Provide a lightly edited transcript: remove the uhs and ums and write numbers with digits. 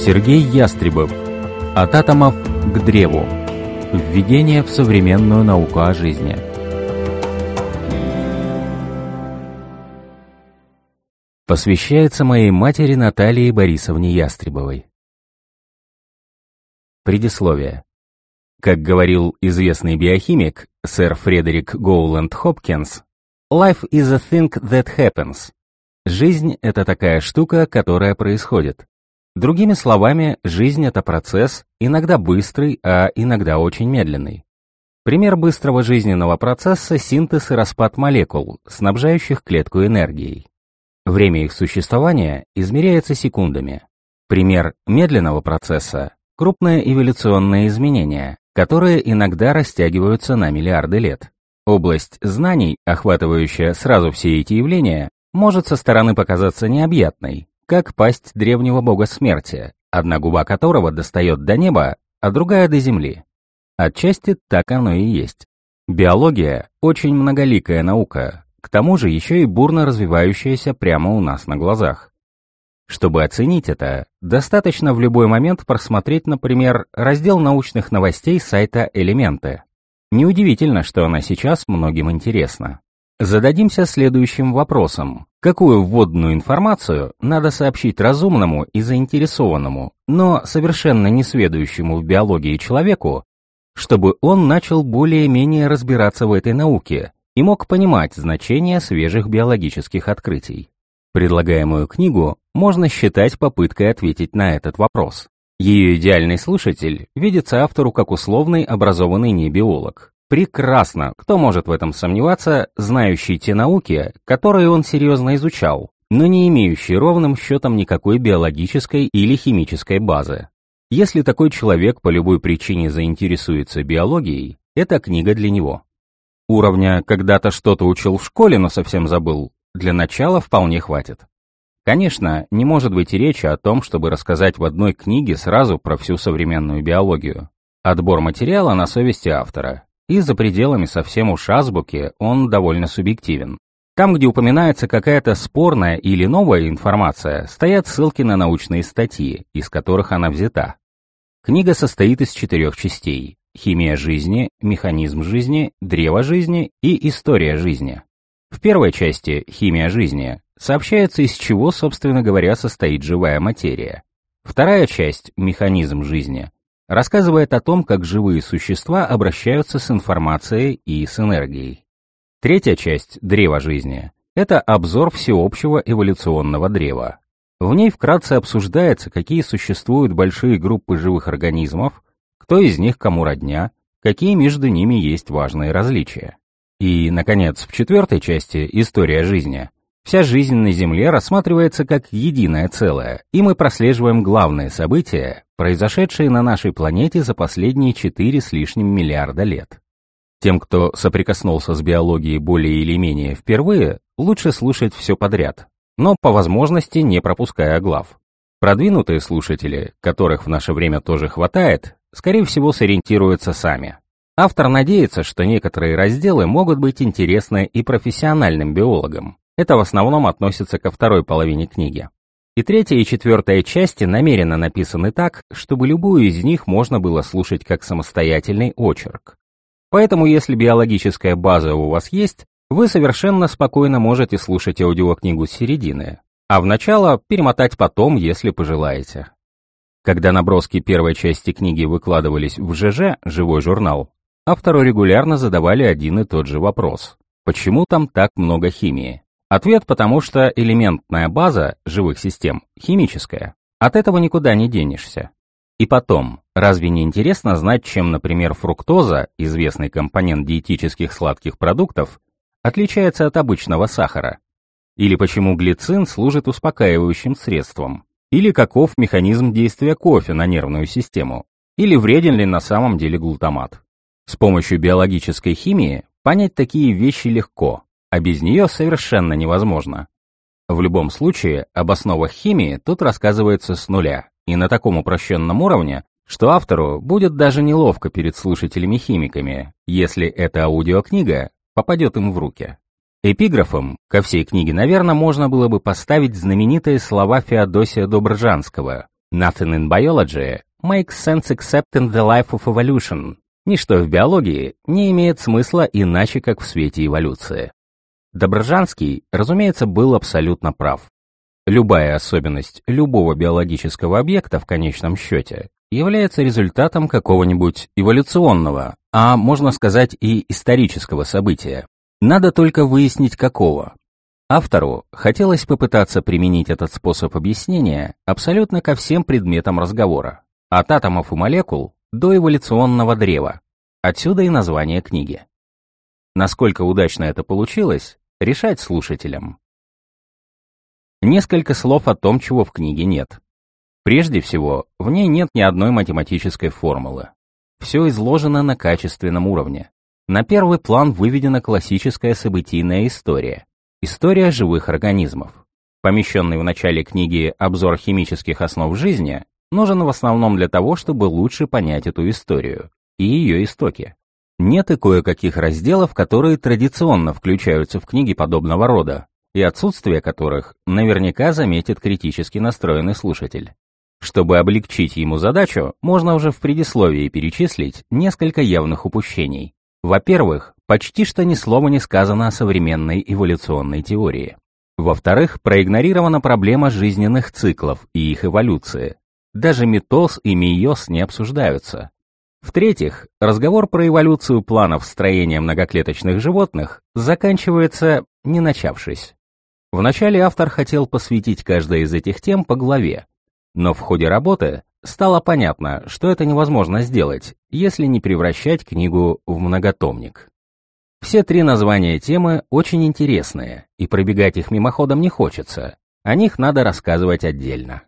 Сергей Ястребов. От атомов к древу. Введение в современную науку о жизни. Посвящается моей матери Наталье Борисовне Ястребовой. Предисловие. Как говорил известный биохимик сэр Фредерик Гоуланд Хопкинс, «Life is a thing that happens». Жизнь — это такая штука, которая происходит. Другими словами, жизнь — это процесс, иногда быстрый, а иногда очень медленный. Пример быстрого жизненного процесса — синтез и распад молекул, снабжающих клетку энергией. Время их существования измеряется секундами. Пример медленного процесса — крупные эволюционные изменения, которые иногда растягиваются на миллиарды лет. Область знаний, охватывающая сразу все эти явления, может со стороны показаться необъятной, как пасть древнего бога смерти, одна губа которого достает до неба, а другая до земли. Отчасти так оно и есть. Биология – очень многоликая наука, к тому же еще и бурно развивающаяся прямо у нас на глазах. Чтобы оценить это, достаточно в любой момент просмотреть, например, раздел научных новостей сайта «Элементы». Неудивительно, что она сейчас многим интересна. Зададимся следующим вопросом. Какую вводную информацию надо сообщить разумному и заинтересованному, но совершенно несведущему в биологии человеку, чтобы он начал более-менее разбираться в этой науке и мог понимать значение свежих биологических открытий? Предлагаемую книгу можно считать попыткой ответить на этот вопрос. Ее идеальный слушатель видится автору как условный образованный не биолог. Прекрасно, кто может в этом сомневаться, знающий те науки, которые он серьезно изучал, но не имеющий ровным счетом никакой биологической или химической базы. Если такой человек по любой причине заинтересуется биологией, эта книга для него. Уровня «когда-то что-то учил в школе, но совсем забыл» для начала вполне хватит. Конечно, не может быть и речи о том, чтобы рассказать в одной книге сразу про всю современную биологию. Отбор материала на совести автора. И за пределами совсем уж азбуки он довольно субъективен. Там, где упоминается какая-то спорная или новая информация, стоят ссылки на научные статьи, из которых она взята. Книга состоит из 4 частей: «Химия жизни», «Механизм жизни», «Древо жизни» и «История жизни». В первой части «Химия жизни» сообщается, из чего, собственно говоря, состоит живая материя. Вторая часть «Механизм жизни» рассказывает о том, как живые существа обращаются с информацией и с энергией. Третья часть «Древо жизни» — это обзор всеобщего эволюционного древа. В ней вкратце обсуждается, какие существуют большие группы живых организмов, кто из них кому родня, какие между ними есть важные различия. И, наконец, в 4-й части «История жизни» вся жизнь на Земле рассматривается как единое целое, и мы прослеживаем главные события, произошедшие на нашей планете за последние 4 с лишним миллиарда лет. Тем, кто соприкоснулся с биологией более или менее впервые, лучше слушать все подряд, но по возможности не пропуская глав. Продвинутые слушатели, которых в наше время тоже хватает, скорее всего сориентируются сами. Автор надеется, что некоторые разделы могут быть интересны и профессиональным биологам. Это в основном относится ко второй половине книги. И 3-я и 4-я части намеренно написаны так, чтобы любую из них можно было слушать как самостоятельный очерк. Поэтому, если биологическая база у вас есть, вы совершенно спокойно можете слушать аудиокнигу с середины, а в начало перемотать потом, если пожелаете. Когда наброски первой части книги выкладывались в ЖЖ, живой журнал, автору регулярно задавали один и тот же вопрос: почему там так много химии? Ответ: потому что элементная база живых систем химическая. От этого никуда не денешься. И потом, разве не интересно знать, чем, например, фруктоза, известный компонент диетических сладких продуктов, отличается от обычного сахара? Или почему глицин служит успокаивающим средством? Или каков механизм действия кофе на нервную систему? Или вреден ли на самом деле глутамат? С помощью биологической химии понять такие вещи легко, а без нее совершенно невозможно. В любом случае, об основах химии тут рассказывается с нуля, и на таком упрощенном уровне, что автору будет даже неловко перед слушателями-химиками, если эта аудиокнига попадет им в руки. Эпиграфом ко всей книге, наверное, можно было бы поставить знаменитые слова Феодосия Добржанского: Nothing in biology makes sense except in the life of evolution. Ничто в биологии не имеет смысла иначе, как в свете эволюции. Доброжанский, разумеется, был абсолютно прав. Любая особенность любого биологического объекта в конечном счете является результатом какого-нибудь эволюционного, а можно сказать и исторического события. Надо только выяснить, какого. Автору хотелось попытаться применить этот способ объяснения абсолютно ко всем предметам разговора, от атомов и молекул до эволюционного древа. Отсюда и название книги. Насколько удачно это получилось, решать слушателям. Несколько слов о том, чего в книге нет. Прежде всего, в ней нет ни одной математической формулы. Все изложено на качественном уровне. На первый план выведена классическая событийная история. История живых организмов. Помещенный в начале книги обзор химических основ жизни нужен в основном для того, чтобы лучше понять эту историю и ее истоки. Нет и кое-каких разделов, которые традиционно включаются в книги подобного рода, и отсутствие которых наверняка заметит критически настроенный слушатель. Чтобы облегчить ему задачу, можно уже в предисловии перечислить несколько явных упущений. Во-первых, почти что ни слова не сказано о современной эволюционной теории. Во-вторых, проигнорирована проблема жизненных циклов и их эволюции. Даже митоз и мейоз не обсуждаются. В-третьих, разговор про эволюцию планов строения многоклеточных животных заканчивается, не начавшись. Вначале автор хотел посвятить каждой из этих тем по главе, но в ходе работы стало понятно, что это невозможно сделать, если не превращать книгу в многотомник. Все три названия темы очень интересные, и пробегать их мимоходом не хочется, о них надо рассказывать отдельно.